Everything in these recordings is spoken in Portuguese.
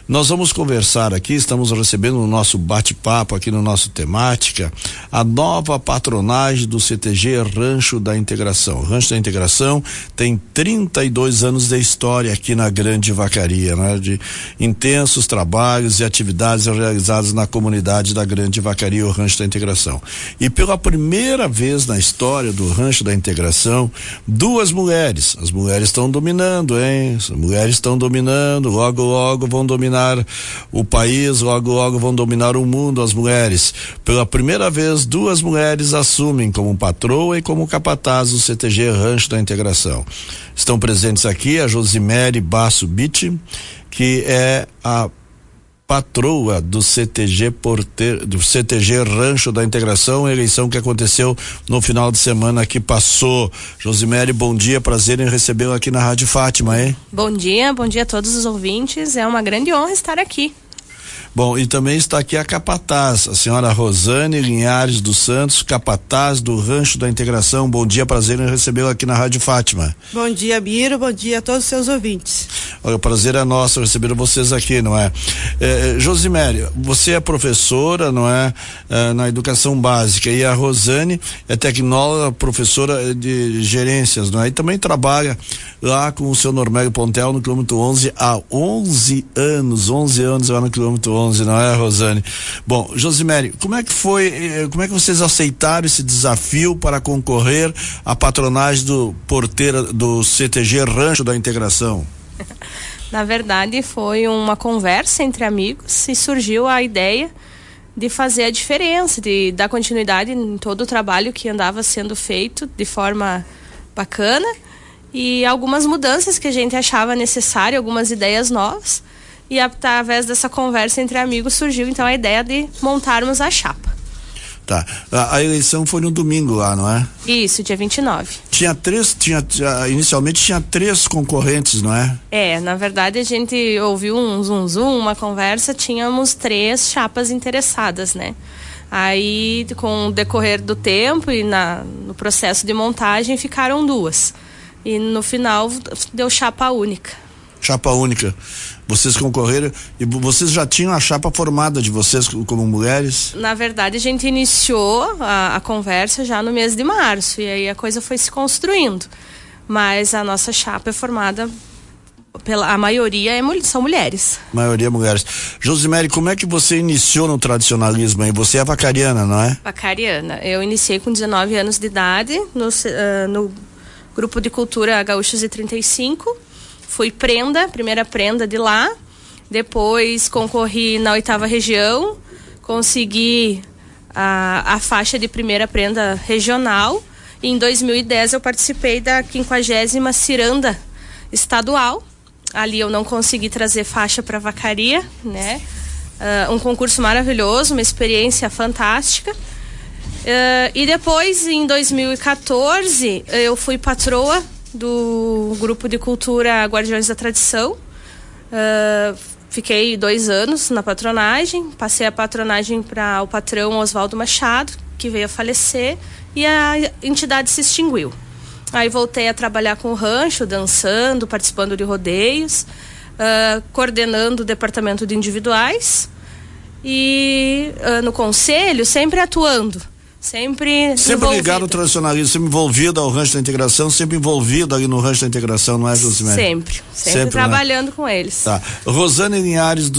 Nós vamos conversar aqui, estamos recebendo no nosso bate-papo aqui no nosso temática, a nova patronagem do CTG Rancho da Integração. O Rancho da Integração tem 32 anos de história aqui na Grande Vacaria, né? De intensos trabalhos e atividades realizadas na comunidade da Grande Vacaria, o Rancho da Integração. E pela primeira vez na história do Rancho da Integração, duas mulheres. As mulheres estão dominando, hein? As mulheres estão dominando, logo vão dominar o país, logo vão dominar o mundo, as mulheres. Pela primeira vez, duas mulheres assumem como patroa e como capataz do CTG Rancho da Integração. Estão presentes aqui a Josimere Basso Bitti, que é a patroa do CTG Rancho da Integração, eleição que aconteceu no final de semana que passou. Josimere, bom dia, prazer em recebê-la aqui na Rádio Fátima, hein? Bom dia a todos os ouvintes, é uma grande honra estar aqui. Bom, e também está aqui a capataz, a senhora Rosane Linhares dos Santos, capataz do Rancho da Integração. Bom dia, prazer em recebê-la aqui na Rádio Fátima. Bom dia, Biro, bom dia a todos os seus ouvintes. Olha, o prazer é nosso receber vocês aqui, não é? Josimere, você é professora, não é? Na educação básica, e a Rosane é tecnóloga, professora de gerências, não é? E também trabalha lá com o seu Normélio Pontel no quilômetro 11 há 11 anos lá no quilômetro 11, não é, Rosane? Bom, Josimere, como é que vocês aceitaram esse desafio para concorrer à patronagem do CTG Rancho da Integração? Na verdade, foi uma conversa entre amigos e surgiu a ideia de fazer a diferença, de dar continuidade em todo o trabalho que andava sendo feito de forma bacana e algumas mudanças que a gente achava necessário, algumas ideias novas. E através dessa conversa entre amigos surgiu então a ideia de montarmos a chapa. Tá. A eleição foi no domingo lá, não é? Isso, dia 29. Inicialmente tinha 3 concorrentes, não é? Na verdade a gente ouviu um zum, uma conversa, tínhamos 3 chapas interessadas, né? Aí, com o decorrer do tempo e no processo de montagem, ficaram 2. E no final deu chapa única. Chapa única. Vocês concorreram e vocês já tinham a chapa formada de vocês como mulheres? Na verdade, a gente iniciou a conversa já no mês de março e aí a coisa foi se construindo. Mas a nossa chapa é formada a maioria são mulheres. Maioria mulheres. Josimere, como é que você iniciou no tradicionalismo aí? Você é vacariana, não é? Vacariana. Eu iniciei com 19 anos de idade no Grupo de Cultura Gaúchos e 35. Fui primeira prenda de lá, depois concorri na 8ª região, consegui a faixa de primeira prenda regional e em 2010 eu participei da 50ª ciranda estadual. Ali eu não consegui trazer faixa para Vacaria, né? Um concurso maravilhoso, uma experiência fantástica. E depois, em 2014, eu fui patroa do Grupo de Cultura Guardiões da Tradição. Fiquei 2 anos na patronagem, passei a patronagem para o patrão Oswaldo Machado, que veio a falecer, e a entidade se extinguiu. Aí voltei a trabalhar com o rancho, dançando, participando de rodeios, coordenando o departamento de individuais e no conselho, sempre atuando. Sempre ligado ao tradicionalismo, sempre envolvido ao Rancho da Integração, sempre envolvido ali no Rancho da Integração, não é, Josimere? Sempre trabalhando, né? Com eles. Tá. Rosane Linhares,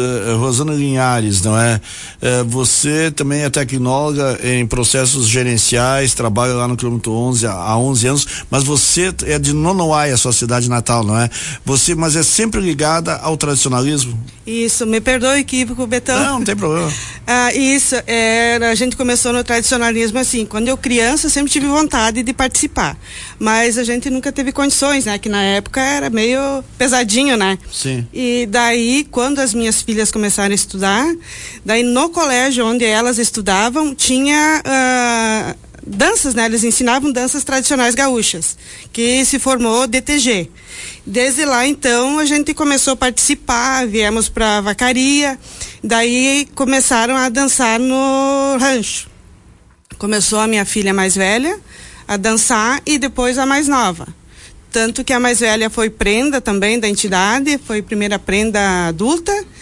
não é? Você também é tecnóloga em processos gerenciais, trabalha lá no quilômetro 11 há 11 anos, mas você é de Nonoai, a sua cidade natal, não é? Mas é sempre ligada ao tradicionalismo? Isso, me perdoa o equívoco, Betão. Não tem problema. Isso, a gente começou no tradicionalismo assim, quando eu criança eu sempre tive vontade de participar, mas a gente nunca teve condições, né, que na época era meio pesadinho, né? Sim. E daí, quando as minhas filhas começaram a estudar, daí no colégio onde elas estudavam, tinha danças, né? Eles ensinavam danças tradicionais gaúchas, que se formou DTG. Desde lá, então, a gente começou a participar, viemos para Vacaria, daí começaram a dançar no rancho. Começou a minha filha mais velha a dançar e depois a mais nova. Tanto que a mais velha foi prenda também da entidade, foi primeira prenda adulta,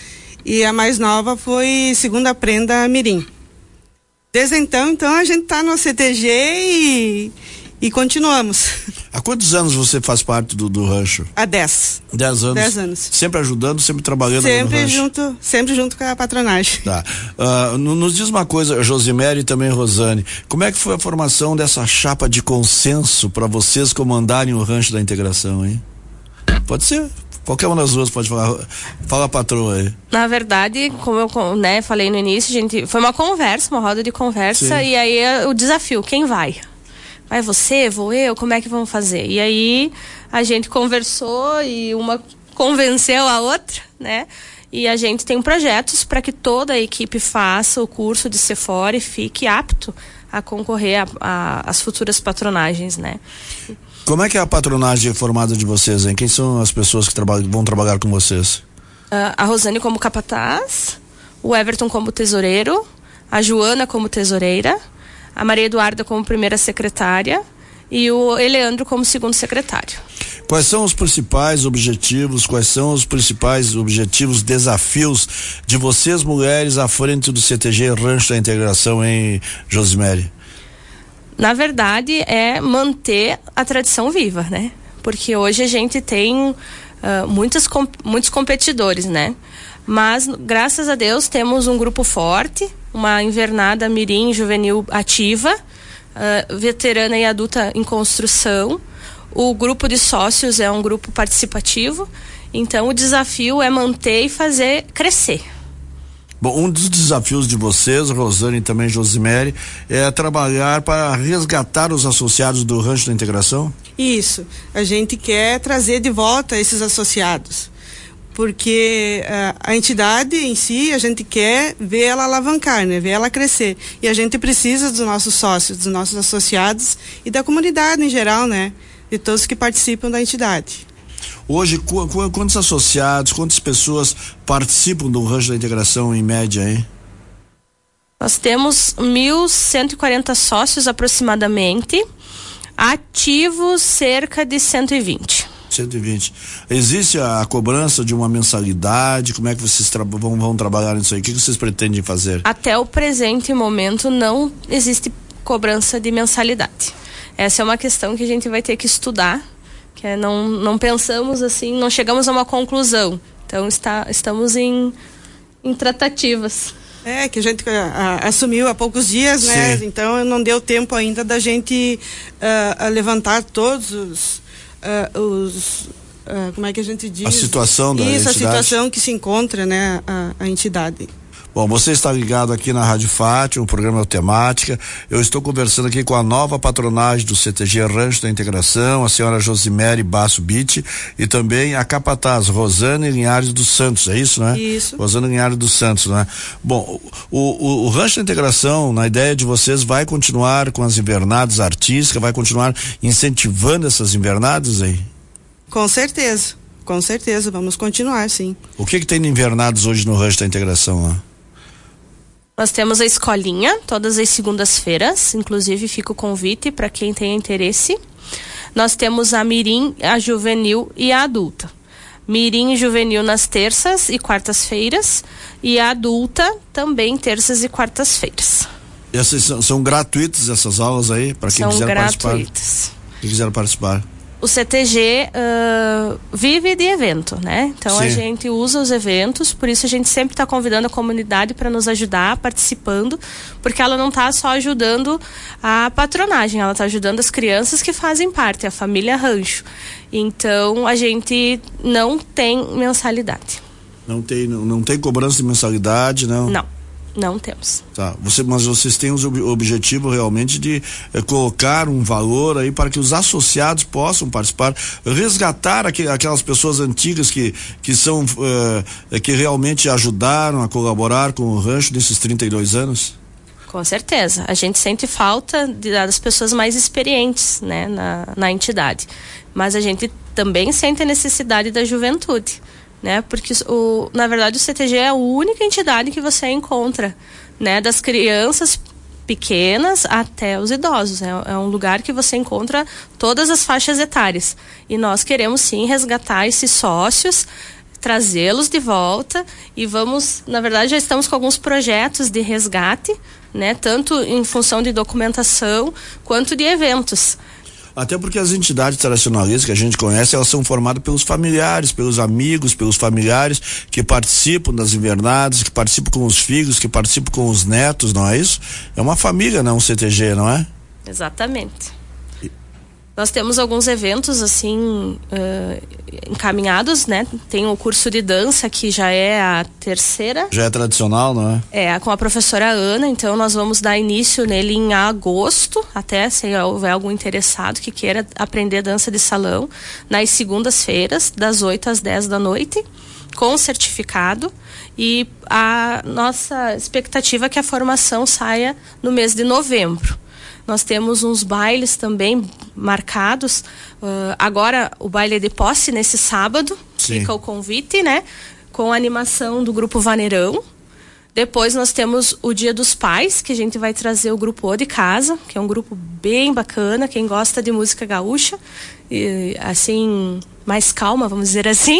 e a mais nova foi segunda prenda Mirim. Desde então a gente está no CTG e continuamos. Há quantos anos você faz parte do rancho? Há 10. 10 anos? 10 anos. Sempre ajudando, sempre trabalhando no rancho? Sempre junto com a patronagem. Tá. Nos diz uma coisa, Josimere e também Rosane, como é que foi a formação dessa chapa de consenso para vocês comandarem o rancho da integração, hein? Pode ser. Qualquer uma das duas pode falar. Fala a patroa aí. Na verdade, como eu falei no início, foi uma conversa, uma roda de conversa. Sim. E aí o desafio, quem vai? Vai você, vou eu, como é que vamos fazer? E aí a gente conversou e uma convenceu a outra, né? E a gente tem projetos para que toda a equipe faça o curso de CFOR e fique apto a concorrer às futuras patronagens, né? Como é que é a patronagem formada de vocês, hein? Quem são as pessoas que vão trabalhar com vocês? A Rosane como capataz, o Everton como tesoureiro, a Joana como tesoureira, a Maria Eduarda como primeira secretária e o Eleandro como segundo secretário. Quais são os principais objetivos, desafios de vocês mulheres à frente do CTG Rancho da Integração, hein, Josimere? Na verdade, é manter a tradição viva, né? Porque hoje a gente tem muitos competidores, né? Mas, graças a Deus, temos um grupo forte, uma invernada mirim juvenil ativa, veterana e adulta em construção. O grupo de sócios é um grupo participativo. Então, o desafio é manter e fazer crescer. Bom, um dos desafios de vocês, Rosane e também Josimere, é trabalhar para resgatar os associados do Rancho da Integração? Isso. A gente quer trazer de volta esses associados. Porque a entidade em si, a gente quer ver ela alavancar, né? Ver ela crescer. E a gente precisa dos nossos sócios, dos nossos associados e da comunidade em geral, né? De todos que participam da entidade. Hoje, quantos associados, quantas pessoas participam do Rancho da Integração em média, hein? Nós temos 1.140 sócios aproximadamente, ativos cerca de 120. 120. Existe a cobrança de uma mensalidade? Como é que vocês vão trabalhar nisso aí? O que vocês pretendem fazer? Até o presente momento não existe cobrança de mensalidade. Essa é uma questão que a gente vai ter que estudar. Que não pensamos assim, não chegamos a uma conclusão. Então estamos em tratativas. Que a gente assumiu há poucos dias, né? Sim. Então não deu tempo ainda da gente levantar todos os como é que a gente diz? A situação da entidade. A situação que se encontra, né? A entidade. Bom, você está ligado aqui na Rádio Fátima, o programa é o Temática. Eu estou conversando aqui com a nova patronagem do CTG Rancho da Integração, a senhora Josimere Basso Bitti, e também a capataz Rosane Linhares dos Santos, é isso, né? Isso. Rosane Linhares dos Santos, né? Bom, o Rancho da Integração, na ideia de vocês, vai continuar com as invernadas artísticas, vai continuar incentivando essas invernadas aí? Com certeza, vamos continuar, sim. O que tem de invernadas hoje no Rancho da Integração lá? Nós temos a escolinha, todas as segundas-feiras, inclusive fica o convite para quem tem interesse. Nós temos a mirim, a juvenil e a adulta. Mirim e juvenil nas terças e quartas-feiras e a adulta também terças e quartas-feiras. Essas são gratuitas essas aulas aí, para quem quiser participar? São gratuitas. Quem quiser participar. O CTG vive de evento, né? Então Sim. A gente usa os eventos, por isso a gente sempre está convidando a comunidade para nos ajudar, participando, porque ela não está só ajudando a patronagem, ela está ajudando as crianças que fazem parte, a família Rancho. Então a gente não tem mensalidade. Não tem cobrança de mensalidade, não? Não temos. Tá. Mas vocês têm o objetivo realmente de colocar um valor aí para que os associados possam participar, resgatar aquelas pessoas antigas que são que realmente ajudaram a colaborar com o rancho nesses 32 anos? Com certeza. A gente sente falta das pessoas mais experientes, né, na entidade. Mas a gente também sente a necessidade da juventude. Né? Porque na verdade o CTG é a única entidade que você encontra, né? Das crianças pequenas até os idosos, é um lugar que você encontra todas as faixas etárias e nós queremos sim resgatar esses sócios, trazê-los de volta e vamos, na verdade, já estamos com alguns projetos de resgate, né? Tanto em função de documentação quanto de eventos. Até porque as entidades tradicionalistas que a gente conhece, elas são formadas pelos familiares, pelos amigos, pelos familiares que participam das invernadas, que participam com os filhos, que participam com os netos, não é isso? É uma família, não um CTG, não é? Exatamente. Nós temos alguns eventos assim encaminhados, né? Tem o curso de dança que já é a terceira. Já é tradicional, não é? É, com a professora Ana, então nós vamos dar início nele em agosto, até se houver algum interessado que queira aprender dança de salão, nas segundas-feiras, das 8 às 10 da noite, com certificado. E a nossa expectativa é que a formação saia no mês de novembro. Nós temos uns bailes também marcados. Agora o baile de posse nesse sábado. Sim. Fica o convite, né? Com a animação do grupo Vaneirão. Depois nós temos o Dia dos Pais, que a gente vai trazer o grupo O de Casa, que é um grupo bem bacana, quem gosta de música gaúcha, e, assim, mais calma, vamos dizer assim,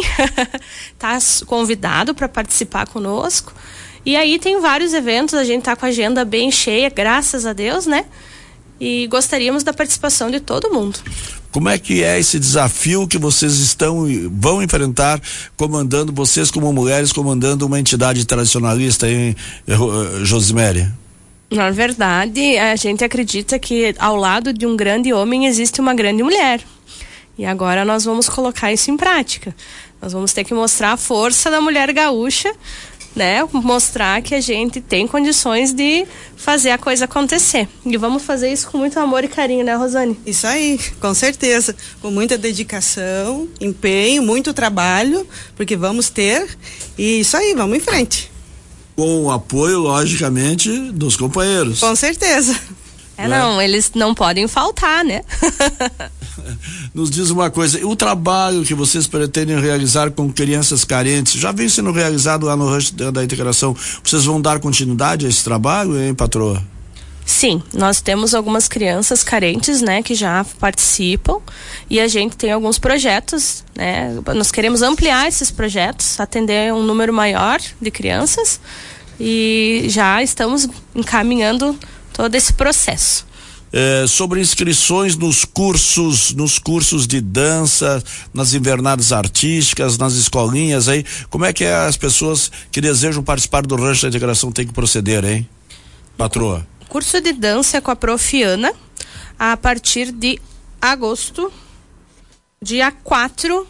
tá convidado para participar conosco. E aí tem vários eventos, a gente tá com a agenda bem cheia, graças a Deus, né? E gostaríamos da participação de todo mundo. Como é que é esse desafio que vocês vão enfrentar comandando, vocês como mulheres, comandando uma entidade tradicionalista, hein, Josiméria? Na verdade, a gente acredita que ao lado de um grande homem existe uma grande mulher. E agora nós vamos colocar isso em prática. Nós vamos ter que mostrar a força da mulher gaúcha, né? Mostrar que a gente tem condições de fazer a coisa acontecer. E vamos fazer isso com muito amor e carinho, né, Rosane? Isso aí, com certeza. Com muita dedicação, empenho, muito trabalho, porque vamos ter. E isso aí, vamos em frente. Com o apoio, logicamente, dos companheiros. Com certeza. Não, eles não podem faltar, né? Nos diz uma coisa, o trabalho que vocês pretendem realizar com crianças carentes, já vem sendo realizado lá no Rancho da Integração, vocês vão dar continuidade a esse trabalho, hein, patroa? Sim, nós temos algumas crianças carentes, né, que já participam e a gente tem alguns projetos, né, nós queremos ampliar esses projetos, atender um número maior de crianças e já estamos encaminhando todo esse processo. Sobre inscrições nos cursos de dança, nas invernadas artísticas, nas escolinhas aí, como é que as pessoas que desejam participar do Rancho da Integração têm que proceder, hein, patroa? O curso de dança é com a Prof. Ana, a partir de agosto, dia 4,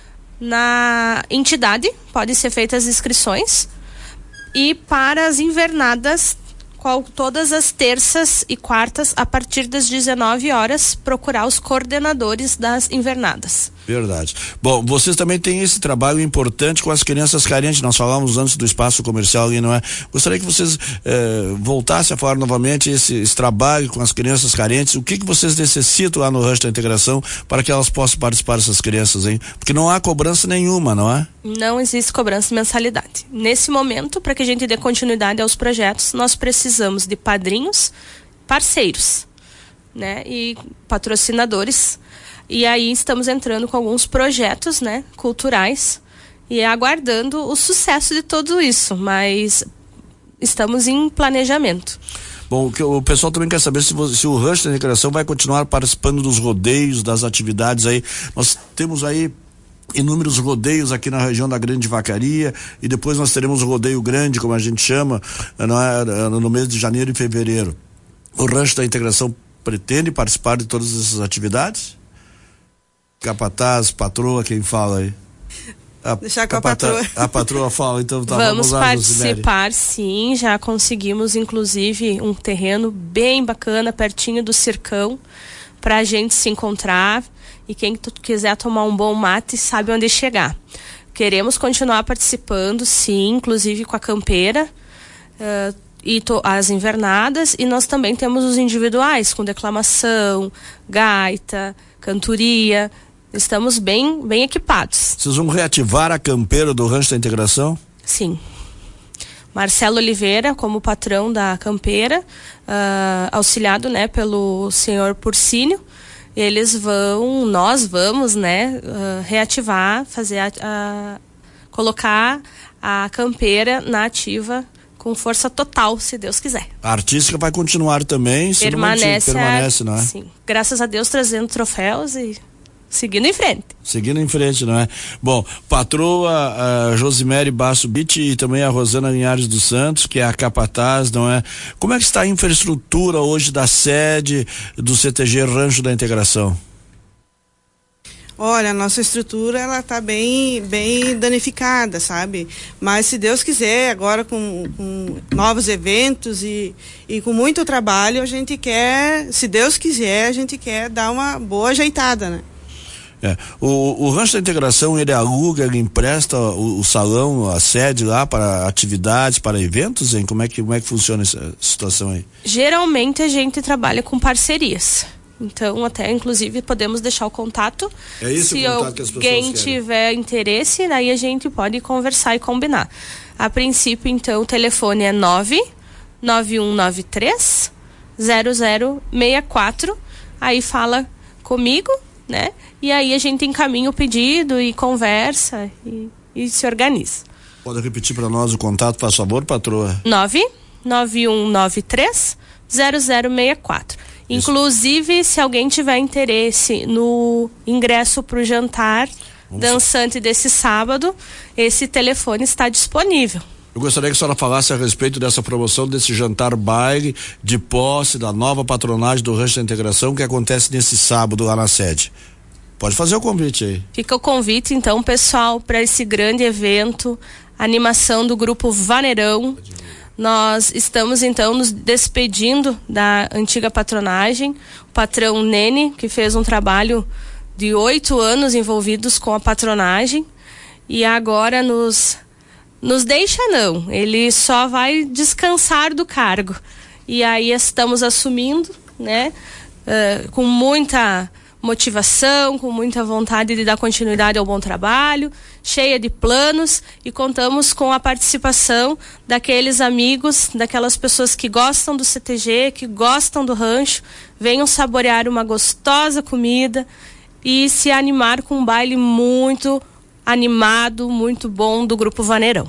na entidade, podem ser feitas as inscrições, e para as invernadas, todas as terças e quartas, a partir das 19 horas, procurar os coordenadores das invernadas. Verdade. Bom, vocês também têm esse trabalho importante com as crianças carentes. Nós falamos antes do espaço comercial ali, não é? Gostaria que vocês voltassem a falar novamente esse trabalho com as crianças carentes. O que vocês necessitam lá no Rancho da Integração para que elas possam participar dessas crianças, hein? Porque não há cobrança nenhuma, não é? Não existe cobrança de mensalidade. Nesse momento, para que a gente dê continuidade aos projetos, nós precisamos de padrinhos, parceiros, né? E patrocinadores. E aí estamos entrando com alguns projetos, né, culturais e aguardando o sucesso de tudo isso, mas estamos em planejamento. Bom, o pessoal também quer saber se o Rancho da Integração vai continuar participando dos rodeios, das atividades aí. Nós temos aí inúmeros rodeios aqui na região da Grande Vacaria e depois nós teremos o rodeio grande, como a gente chama, no mês de janeiro e fevereiro. O Rancho da Integração pretende participar de todas essas atividades? Capataz, patroa, quem fala aí? Deixar com a patroa. A patroa fala, então tá. Vamos lá, participar, sim, já conseguimos inclusive um terreno bem bacana, pertinho do Circão, pra gente se encontrar e quem quiser tomar um bom mate sabe onde chegar. Queremos continuar participando, sim, inclusive com a campeira, as invernadas, e nós também temos os individuais, com declamação, gaita, cantoria. Estamos bem equipados. Vocês vão reativar a campeira do Rancho da Integração? Sim. Marcelo Oliveira, como patrão da campeira, auxiliado, né, pelo senhor Porcínio, nós vamos, né, reativar, fazer colocar a campeira na ativa com força total, se Deus quiser. A artística vai continuar também, permanece, não é? Sim, graças a Deus, trazendo troféus e seguindo em frente. Seguindo em frente, não é? Bom, patroa a Josimere Basso Bitt e também a Rosana Linhares dos Santos, que é a capataz, não é? Como é que está a infraestrutura hoje da sede do CTG Rancho da Integração? Olha, a nossa estrutura, ela está bem danificada, sabe? Mas se Deus quiser, agora com novos eventos e com muito trabalho, a gente quer, se Deus quiser, a gente quer dar uma boa ajeitada, né? O Rancho da Integração, ele aluga, ele empresta o salão, a sede lá para atividades, para eventos, hein? Como é que funciona essa situação aí? Geralmente a gente trabalha com parcerias. Então, até inclusive podemos deixar o contato. É isso, se o contato que as pessoas alguém tiver interesse, daí a gente pode conversar e combinar. A princípio, então, o telefone é 99193 0064. Aí fala comigo, né? E aí a gente encaminha o pedido e conversa e se organiza. Pode repetir para nós o contato, por favor, patroa? 99193 0064. Inclusive, se alguém tiver interesse no ingresso para o jantar dançante desse sábado, esse telefone está disponível. Eu gostaria que a senhora falasse a respeito dessa promoção, desse jantar baile de posse da nova patronagem do Rancho da Integração, que acontece nesse sábado lá na sede. Pode fazer o convite aí. Fica o convite, então, pessoal, para esse grande evento, animação do grupo Vaneirão. Nós estamos, então, nos despedindo da antiga patronagem, o patrão Nene, que fez um trabalho de 8 anos envolvidos com a patronagem, e agora nos deixa não, ele só vai descansar do cargo. E aí estamos assumindo, né, com muita motivação, com muita vontade de dar continuidade ao bom trabalho, cheia de planos, e contamos com a participação daqueles amigos, daquelas pessoas que gostam do CTG, que gostam do rancho, venham saborear uma gostosa comida e se animar com um baile muito animado, muito bom do Grupo Vaneirão.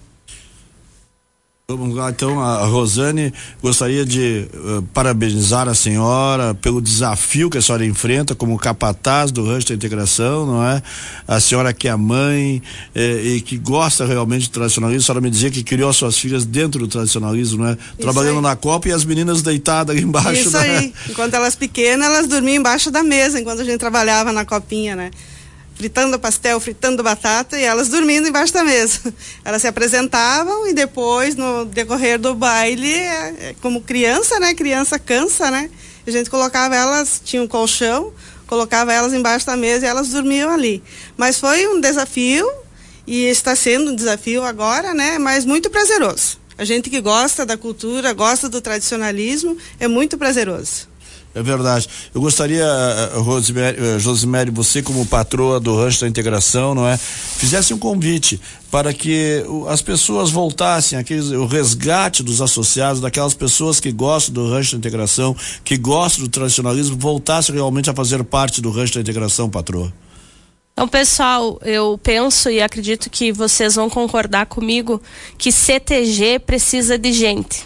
Vamos lá, então, a Rosane gostaria de parabenizar a senhora pelo desafio que a senhora enfrenta como capataz do Rancho da Integração, não é? A senhora que é mãe e que gosta realmente do tradicionalismo, a senhora me dizia que criou as suas filhas dentro do tradicionalismo, não é? Trabalhando na Copa e as meninas deitadas ali embaixo. Isso aí, enquanto elas pequenas, elas dormiam embaixo da mesa, enquanto a gente trabalhava na copinha, né? Fritando pastel, fritando batata, e elas dormindo embaixo da mesa. Elas se apresentavam e depois, no decorrer do baile, como criança, né? Criança cansa, né? A gente colocava elas, tinha um colchão, colocava elas embaixo da mesa e elas dormiam ali. Mas foi um desafio, e está sendo um desafio agora, né? Mas muito prazeroso. A gente que gosta da cultura, gosta do tradicionalismo, é muito prazeroso. É verdade. Eu gostaria, Josimere, você como patroa do Rancho da Integração, não é? Fizesse um convite para que as pessoas voltassem, o resgate dos associados, daquelas pessoas que gostam do Rancho da Integração, que gostam do tradicionalismo, voltassem realmente a fazer parte do Rancho da Integração, patroa. Então, pessoal, eu penso e acredito que vocês vão concordar comigo que CTG precisa de gente.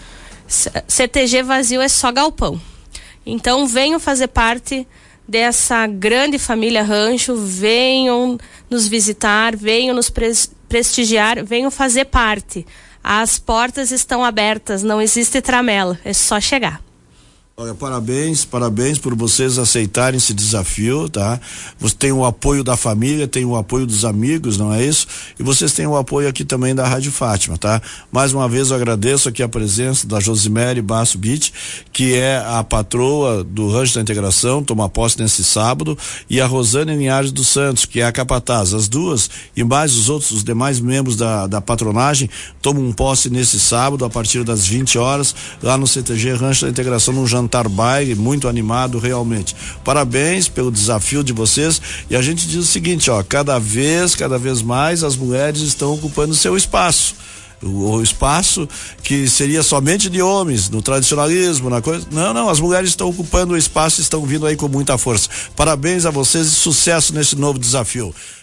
CTG vazio é só galpão. Então venham fazer parte dessa grande família Rancho, venham nos visitar, venham nos prestigiar, venham fazer parte. As portas estão abertas, não existe tramela, é só chegar. Olha, parabéns por vocês aceitarem esse desafio, tá? Você tem o apoio da família, tem o apoio dos amigos, não é isso? E vocês têm o apoio aqui também da Rádio Fátima, tá? Mais uma vez eu agradeço aqui a presença da Josimere Basso Bitt, que é a patroa do Rancho da Integração, toma posse nesse sábado, e a Rosane Linhares dos Santos, que é a capataz. As duas e mais os demais membros da patronagem tomam posse nesse sábado a partir das 20 horas lá no CTG Rancho da Integração, num jantar baile muito animado realmente. Parabéns pelo desafio de vocês, e a gente diz o seguinte, ó, cada vez mais as mulheres estão ocupando seu espaço. O espaço que seria somente de homens, no tradicionalismo, na coisa. Não, as mulheres estão ocupando o espaço e estão vindo aí com muita força. Parabéns a vocês e sucesso nesse novo desafio.